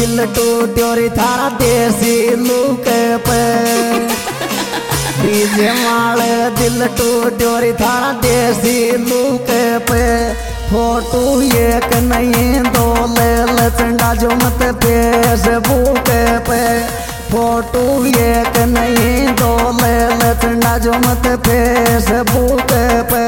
दिल टूट्यो रे थारा देसी लुक पे डीजे माल दिल टूट्यो रे थारा देसी लुक पे फोटो एक नहीं दो ले लचंडा जो मत फेसबुक पे फोटो एक नहीं दो ले लचंडा जो मत फेसबुक पे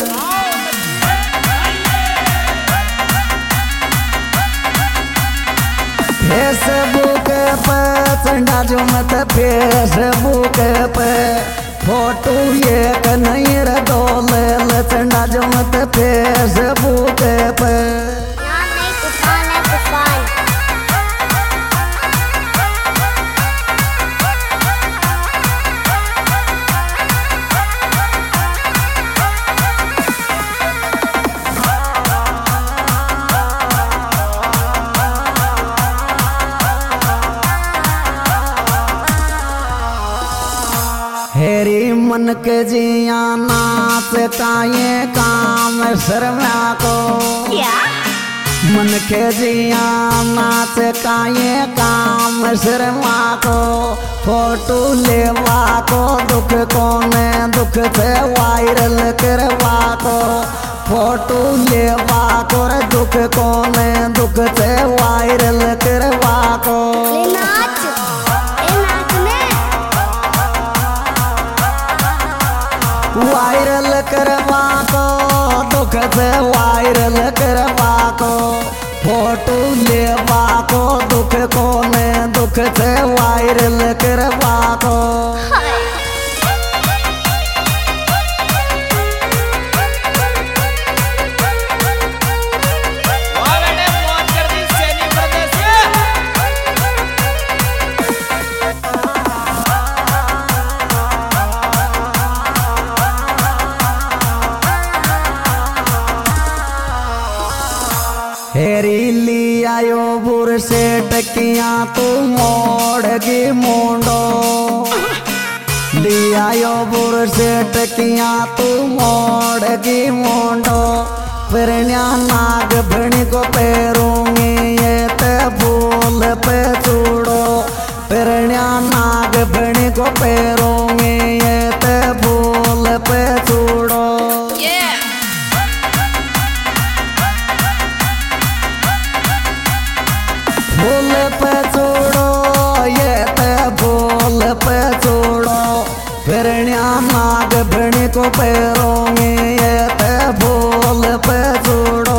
फेसबुक पे चंडा जो मत फेसबुक पे फोटो एक नहीं रे दो ले चंडा जो मत फेसबुक पे हेरी मन के जिया नाच काये काम शर्मा को क्या मन के जिया नाच काये काम शर्मा को फोटो लेवा को दुख कोने दुख से वायरल करवा को फोटो लेवा को दुख कोने दुख से वायरल करवा को वायरल करवा को दुख से वायरल करवा को फोटो लेवा को दुख कोने दुख से वायरल करवा को हेरी ली आयो बुर से टकिया तू मोड़गी मुंडो ली आयो बुर से टकिया तू मोड़गी मुंडो फिर नाग भणी को पैरूंगी ये ते फूल पे चूड़ो फिर नाग भणी को पैरूंगी ये ते फूल पे चूड़ो फूल पे छोड़ो ये ते फूल पे छोड़ो फिर नाग भणी को पैरोंगे ये ते फूल पे छोड़ो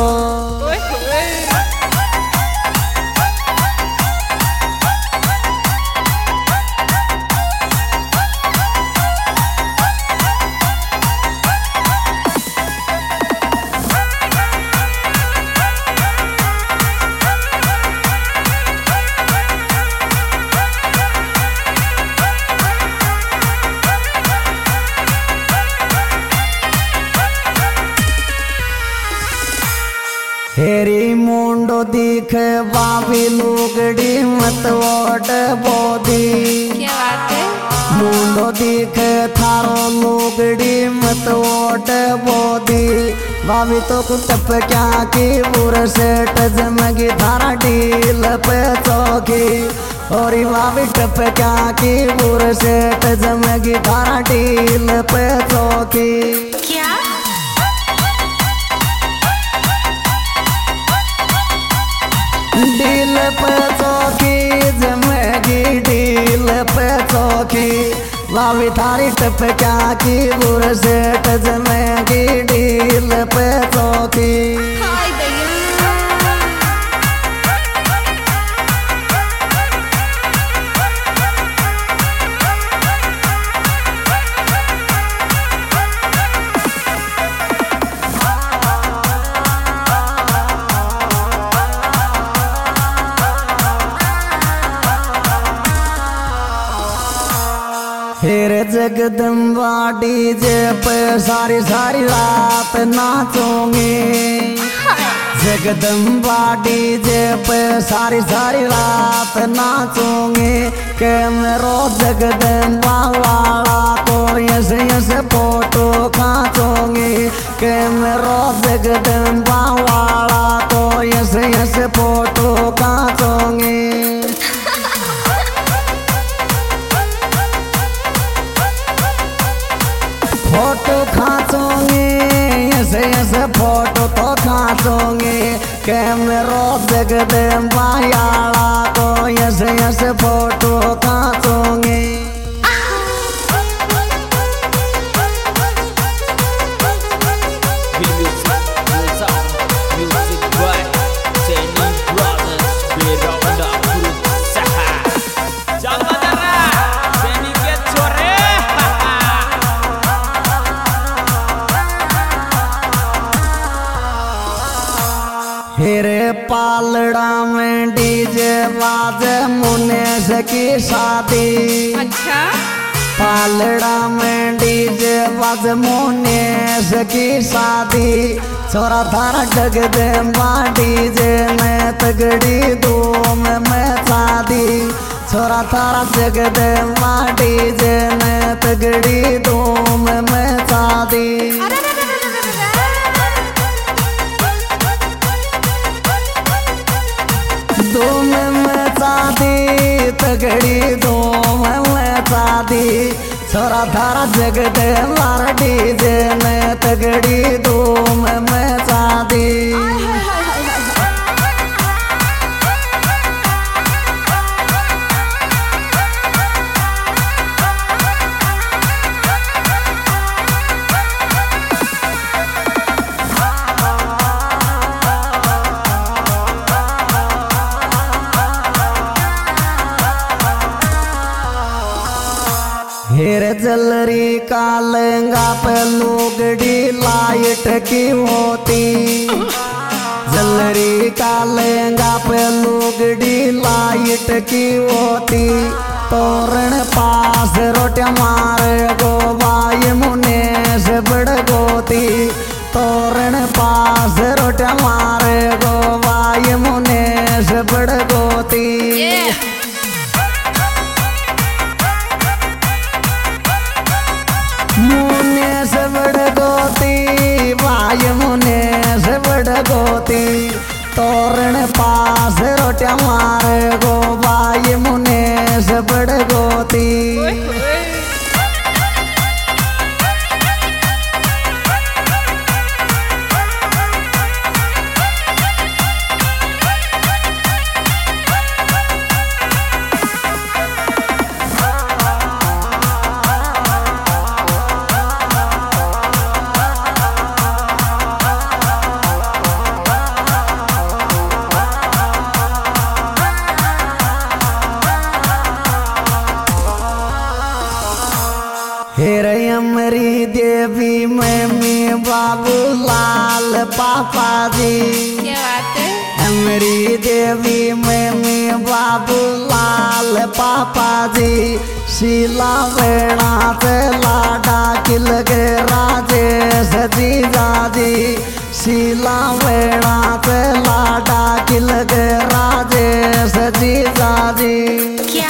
हेरी मुंडो दिखे बाबी लुगड़ी मत वोट बोदी क्या बात है मुंडो दिखे थारो लुगड़ी मत वोट बोदी बाबी तो कुटप क्या की बुर सेठ जमगी थारा डील पे चौकी और बाबी टप क्या की बुर सेठ जमगी थारा डील पे चौकी क्या डील पे चौकी जमेगी डील पे चौकी वावी थारी टप क्या की बुर सेठ जमेगी डील पे चौकी फिर जगदम्बा डीजे पे सारी सारी रात नाचोंगे जगदम्बा डीजे पे सारी सारी रात नाचोंगे कैमरो जगदम्बा वाला को ऐसे फोटो खींचोंगे कैमरो जगदम्बा वाला को ऐसे फोटो खींचोंगे फोटो तो खाचोंगे कैमरो जगदम्बा याला को ऐसे फोटो खाचोंगे। हेरे पालड़ा में डीजे बाजे मुनेश की शादी। अच्छा पालड़ा में डीजे बाजे मुनेश की शादी। छोरा थारा जगदम्बा डीजे में तगड़ी धूम में शादी। छोरा थारा जगदम्बा डीजे में तगड़ी धूम में शादी। धूम में शादी तगड़ी धूम में शादी। छोरा थारा जगदम्बा डीजे में तगड़ी धूम में शादी। हेर जलरी का लहंगा पे लुगड़ी लाइट की होती। जलरी का लहंगा पे लुगड़ी लाइट की होती। तोरण पास रोटियां मारे गो बाई मुनेश बड़ गोती। तोरण पास रोटियां मारे गो बाई मुनेश बड़ गोती। मुनेश बड़ गोती भाई मुनेश बड़ गोती। तोरण पास रोटियां मारे गो भाई मुनेश बड़ गोती। हेर अमरी देवी मम्मी बाबू लाल पापा जी। क्या बात है? अमरी देवी मम्मी बाबू लाल पापा जी। शीला वेणा से लाडा किल के राजेश जीजा जी। शीला वेणा से लाडा किल के राजेश जीजा जी। क्या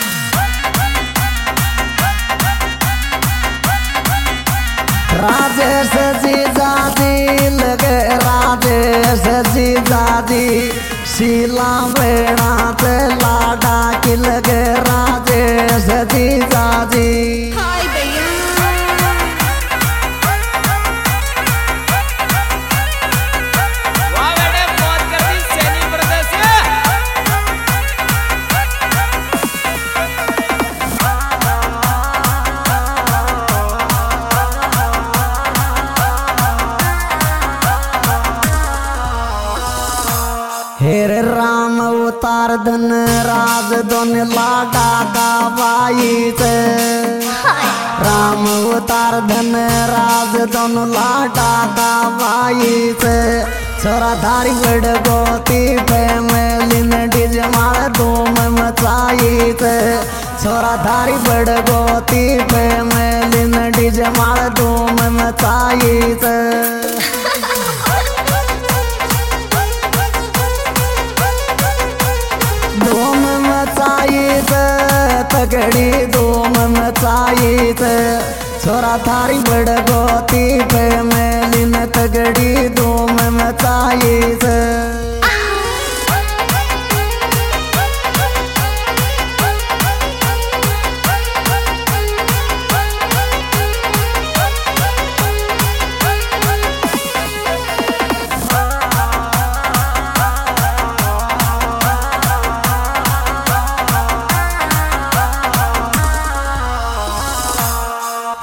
राजेश जीजा जी लगे राजेश जीजा जी। शीला वेणा से लाडा की लगे राजेश जीजा जी। हाय भैया हेर राम अवतार धन राज दोन लाडा का बाई से। राम अवतार धन राज दोन लाडा का बाई से। छोरा धारी बड़ गोती फैमिली ने डीज मार धूम मचाई से। छोरा धारी बड़ गोती फैमिली ने डीज मार धूम मचाई से। धूम मचाई से तगड़ी धूम मचाई से। छोरा थारी बड़ गोती फैमिली ने तगड़ी धूम मचाई से।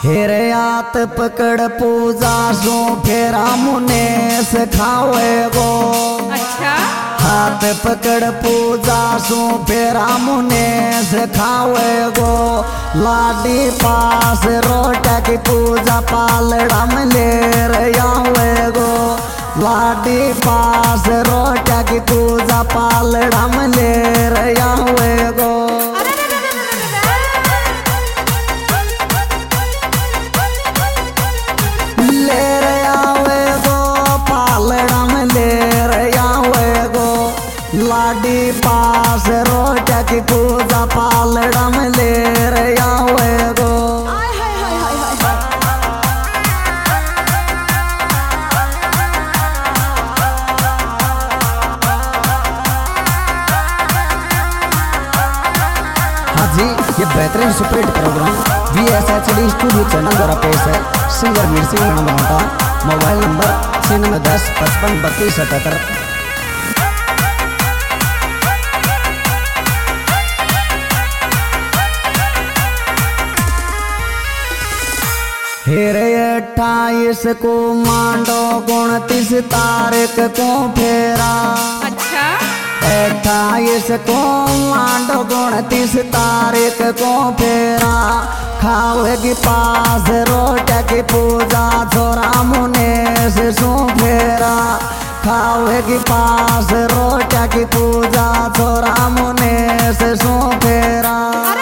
हेरयात पकड़ पूजा सो फेरा मुनेश खावे गो। अच्छा हाथ पकड़ पूजा सो फेरा मुनेश खावे गो। लाडी पास रोटा की पूजा पालड़ा में ले रयावे गो। लाडी पास रोटा की पूजा पालड़ा में ले रयावे गो। लाडी पास रोटा की पूजा पालड़ा में ले रहा हुए गो। हाँ जी, ये बेहतरीन superhit programme VSHD studio channel द्वारा पेश है। Singer Meer Singh Banauta. Mobile number 9910 55 32 77। हेरे 28 को मांडो 29 तारीख को फेरा। अच्छा 28 को मांडो 29 तारीख को फेरा। खावेगी पास रोटा की पूजा छोरा मुनेश सो फेरा। खावेगी पास रोटा की पूजा छोरा मुनेश सो फेरा।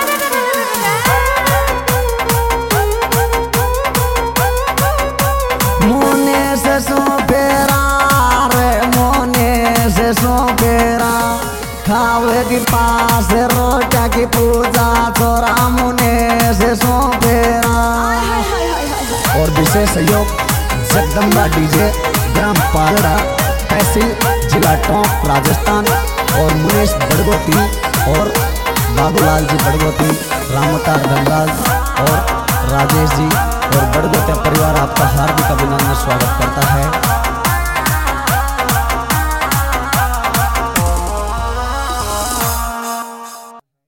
सो फेरा खावेगी पास रोटा की पूजा छोरा मुनेश सो फेरा। और विशेष सहयोग जगदम्बा डीजे ग्राम पालड़ा तहसील जिला टोंक राजस्थान और मुनेश बड़गोती और बाबूलाल जी बड़गोती रामतार धनराज और राजेश जी और बड़गोतिया परिवार आपका हार्दिक अभिनंदन स्वागत करता है।